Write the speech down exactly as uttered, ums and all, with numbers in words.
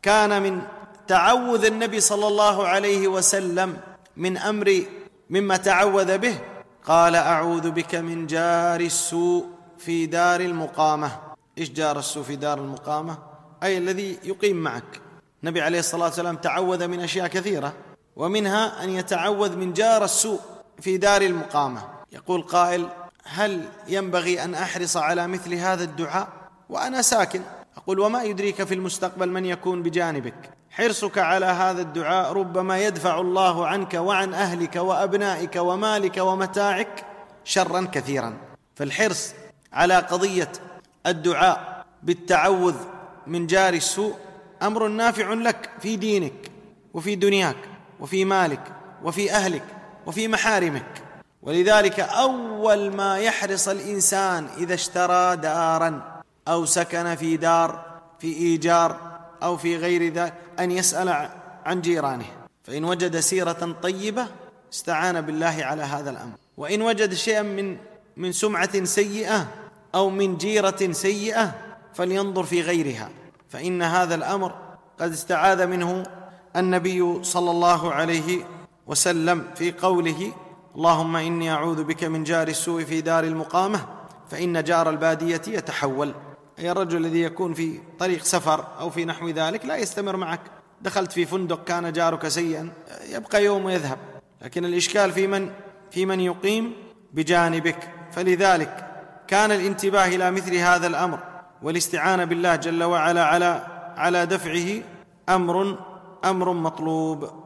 كان من تعوذ النبي صلى الله عليه وسلم من أمر مما تعوذ به، قال أعوذ بك من جار السوء في دار المقامة. إيش جار السوء في دار المقامة؟ أي الذي يقيم معك. النبي عليه الصلاة والسلام تعوذ من أشياء كثيرة، ومنها أن يتعوذ من جار السوء في دار المقامة. يقول قائل: هل ينبغي أن أحرص على مثل هذا الدعاء وأنا ساكن؟ أقول: وما يدريك في المستقبل من يكون بجانبك؟ حرصك على هذا الدعاء ربما يدفع الله عنك وعن أهلك وأبنائك ومالك ومتاعك شرا كثيرا. فالحرص على قضية الدعاء بالتعوذ من جار السوء أمر نافع لك في دينك وفي دنياك وفي مالك وفي أهلك وفي محارمك. ولذلك أول ما يحرص الإنسان إذا اشترى دارا أو سكن في دار في إيجار أو في غير ذلك أن يسأل عن جيرانه، فإن وجد سيرة طيبة استعان بالله على هذا الأمر، وإن وجد شيئا من من سمعة سيئة أو من جيرة سيئة فلينظر في غيرها، فإن هذا الأمر قد استعاذ منه النبي صلى الله عليه وسلم في قوله: اللهم إني أعوذ بك من جار السوء في دار المقامة فإن جار البادية يتحول. أي الرجل الذي يكون في طريق سفر أو في نحو ذلك لا يستمر معك. دخلت في فندق كان جارك سيئا يبقى يوم ويذهب، لكن الإشكال في من في من يقيم بجانبك. فلذلك كان الانتباه إلى مثل هذا الأمر والاستعانة بالله جل وعلا على على دفعه أمر أمر مطلوب.